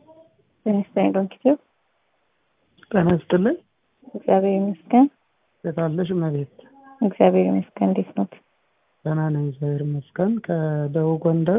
ዶንኪቲው ጤና ይስጥልኝ። እግዚአብሔር ይመስገን። እንዴት አለሽ እመቤት? እግዚአብሔር ይመስገን። እንዴት ነው? ደህና ነኝ እግዚአብሔር ይመስገን። ከደቡብ ጎንደር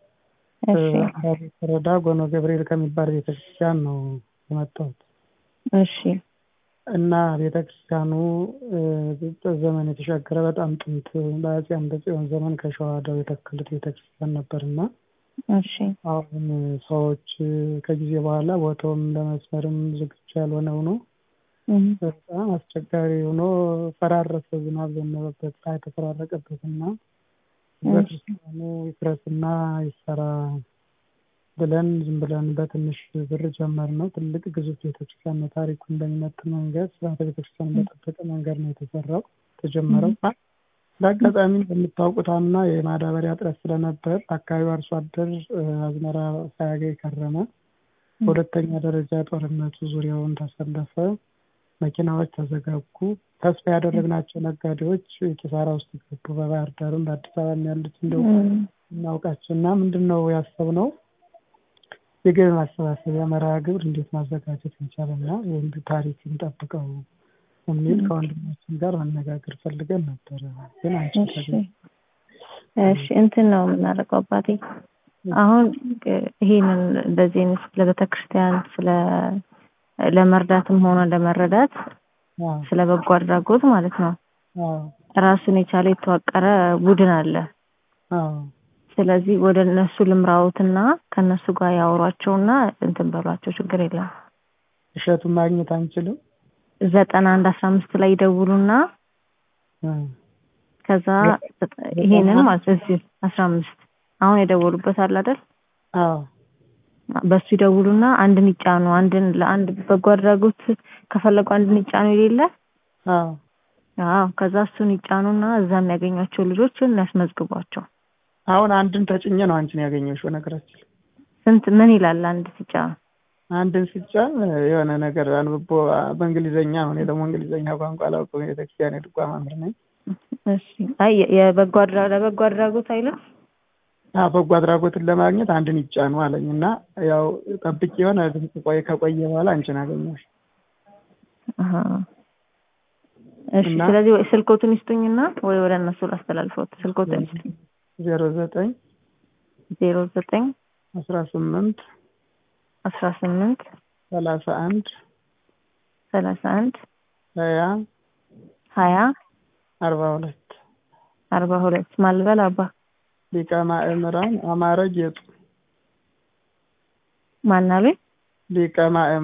ወረዳ ጎኖ ገብርኤል ከሚባል ቤተክርስቲያን ነው የመጣሁት። እሺ። እና ቤተክርስቲያኑ ዘመን የተሻገረ በጣም ጥንት በአፄ አምደ ጽዮን ዘመን ከሸዋ ደው የተከሉት ቤተክርስቲያን ነበርና እሺ። አሁን ሰዎች ከጊዜ በኋላ ቦታውም ለመስመርም ዝግጁ ያልሆነ ሆኖ በጣም አስቸጋሪ ሆኖ ፈራረሰ። ዝናብ ዘነበበት፣ ፀሐይ ተፈራረቀበትና ቤተክርስቲያኑ ይፍረስና ይሰራ ብለን ዝም ብለን በትንሽ ብር ጀመርነው። ትልቅ ግዙፍ ቤተክርስቲያን ነው። ታሪኩ እንደሚመጥን መንገድ ስርዓተ ቤተክርስቲያን በጠበቀ መንገድ ነው የተሰራው ተጀመረው። በአጋጣሚ እንደምታውቁት አምና የማዳበሪያ እጥረት ስለነበር አካባቢው አርሶ አደር አዝመራ ሳያገኝ ከረመ። በሁለተኛ ደረጃ ጦርነቱ ዙሪያውን ተሰለፈ። መኪናዎች ተዘጋጉ። ተስፋ ያደረግናቸው ነጋዴዎች ኪሳራ ውስጥ ገቡ። በባህር ዳርም በአዲስ አበባም ያሉት እንደው እናውቃቸውና ምንድነው ያሰብነው የገቢ ማሰባሰቢያ መርሃ ግብር እንዴት ማዘጋጀት እንችላልና ይህን ታሪክ እንጠብቀው የሚል ከወንድማችን ጋር መነጋገር ፈልገን ነበር። ግን አንቺ እሺ እንትን ነው የምናደርገው አባቴ። አሁን ይሄንን እንደዚህ ለቤተክርስቲያን ለመርዳትም ሆነ ለመረዳት ስለ በጎ አድራጎት ማለት ነው ራሱን የቻለ የተዋቀረ ቡድን አለ። ስለዚህ ወደ እነሱ ልምራውትና ከነሱ ጋር ያወሯቸውና እንትን በሏቸው፣ ችግር የለም። እሸቱን ማግኘት አንችልም? 9115 ላይ ይደውሉና ከዛ ይሄንን ማለት እዚህ 15 አሁን የደወሉበት አለ አይደል? አዎ። በሱ ይደውሉና አንድን ይጫኑ። ለአንድ በጎ አድራጎት ከፈለጉ አንድን ይጫኑ ይሌለ? አዎ። ከዛ እሱን ይጫኑና እዛም ያገኟቸው ልጆችን ያስመዝግቧቸው። አሁን አንድን ተጭኘ ነው አንቺን ያገኘሽው ነገራችን። ስንት ምን ይላል አንድ ሲጫን? አንድን ሲጫን የሆነ ነገር አንብቦ በእንግሊዘኛ ነው። እኔ ደግሞ እንግሊዘኛ ቋንቋ አላውቅም። የቤተክርስቲያን የድጓ መምህር ነኝ። እሺ። አይ ለበጎ አድራጎት አይልም? በጎ አድራጎትን ለማግኘት አንድን ይጫኑ አለኝና ያው ጠብቄ የሆነ ድምጽ ከቆየ በኋላ አንቺን አገኘሽ። እሺ። ስለዚህ ስልኮቱን ይስጡኝና ወይ ወደ እነሱ ላስተላልፈው። ስልኮቱን ይስጡኝ። 09 18 31 31 20 42 ማልበል አባ ሊቀ ማእምራን አማረ ጌጡ ማናለኝ? ሊቀ ማእምራን